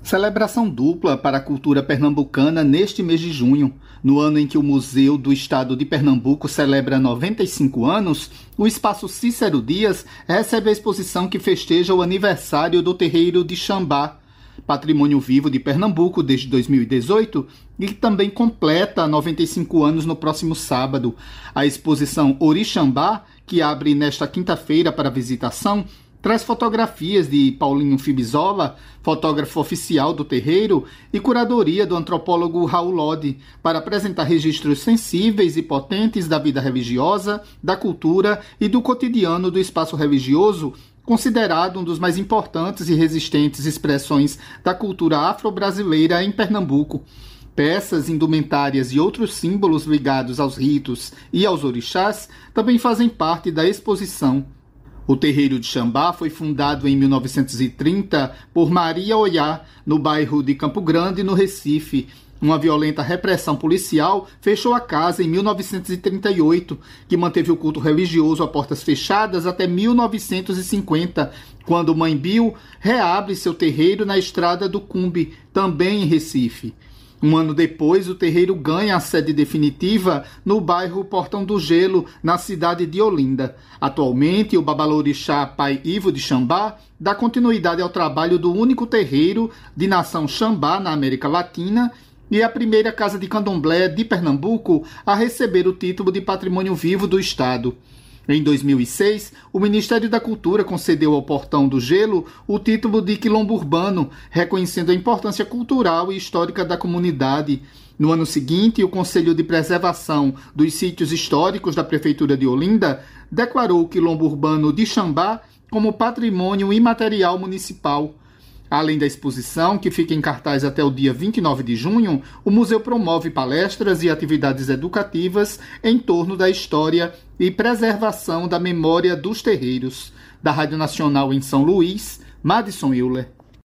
Celebração dupla para a cultura pernambucana neste mês de junho. No ano em que o Museu do Estado de Pernambuco celebra 95 anos, o Espaço Cícero Dias recebe a exposição que festeja o aniversário do Terreiro de Xambá, patrimônio vivo de Pernambuco desde 2018, e que também completa 95 anos no próximo sábado. A exposição Orixambá, que abre nesta quinta-feira para visitação, traz fotografias de Paulinho Fibizola, fotógrafo oficial do terreiro, e curadoria do antropólogo Raul Lodi, para apresentar registros sensíveis e potentes da vida religiosa, da cultura e do cotidiano do espaço religioso, considerado um dos mais importantes e resistentes expressões da cultura afro-brasileira em Pernambuco. Peças, indumentárias e outros símbolos ligados aos ritos e aos orixás também fazem parte da exposição. O Terreiro de Xambá foi fundado em 1930 por Maria Oyá, no bairro de Campo Grande, no Recife. Uma violenta repressão policial fechou a casa em 1938, que manteve o culto religioso a portas fechadas até 1950, quando Mãe Bill reabre seu terreiro na Estrada do Cumbe, também em Recife. Um ano depois, o terreiro ganha a sede definitiva no bairro Portão do Gelo, na cidade de Olinda. Atualmente, o babalorixá Pai Ivo de Xambá dá continuidade ao trabalho do único terreiro de nação Xambá na América Latina e é a primeira casa de candomblé de Pernambuco a receber o título de Patrimônio Vivo do Estado. Em 2006, o Ministério da Cultura concedeu ao Portão do Gelo o título de Quilombo Urbano, reconhecendo a importância cultural e histórica da comunidade. No ano seguinte, o Conselho de Preservação dos Sítios Históricos da Prefeitura de Olinda declarou o Quilombo Urbano de Xambá como patrimônio imaterial municipal. Além da exposição, que fica em cartaz até o dia 29 de junho, o museu promove palestras e atividades educativas em torno da história e preservação da memória dos terreiros. Da Rádio Nacional em São Luís, Madison Euler.